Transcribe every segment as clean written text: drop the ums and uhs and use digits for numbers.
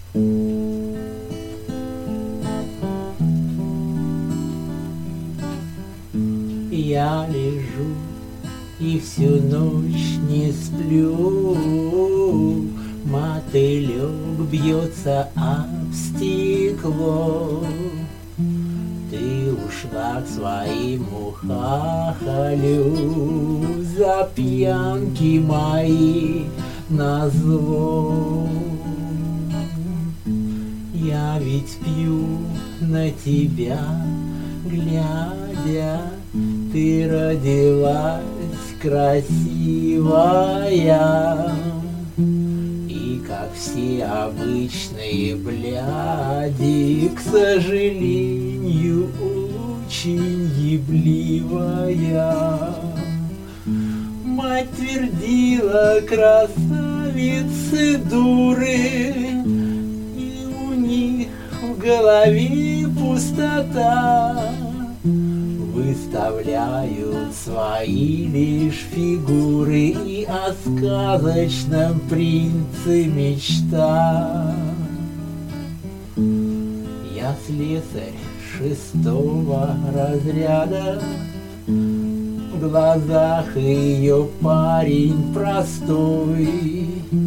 Я лежу и всю ночь не сплю, мотылек бьется об стекло. Ты ушла к своему хахалю за пьянки мои назло. Я ведь пью на тебя, глядя, ты родилась красивая. И как все обычные бляди, к сожалению, очень ебливая. Мать твердила: красавицы дуры, и у них в голове пустота. Выставляют свои лишь фигуры и о сказочном принце мечта. Я слесарь 6-го разряда, в глазах ее парень простой.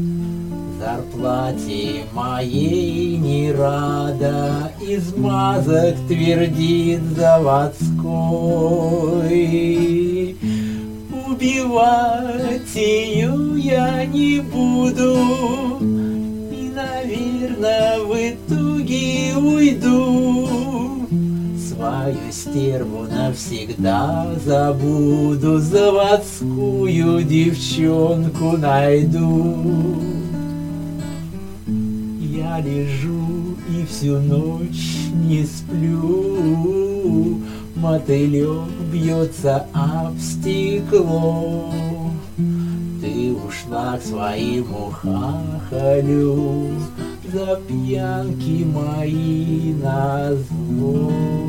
Зарплате моей не рада, измазок твердит заводской. Убивать ее я не буду, и, наверное, в итоге уйду. Свою стерву навсегда забуду, заводскую девчонку найду. Я лежу и всю ночь не сплю, мотылек бьется об стекло. Ты ушла к своему хахалю за пьянки мои назло.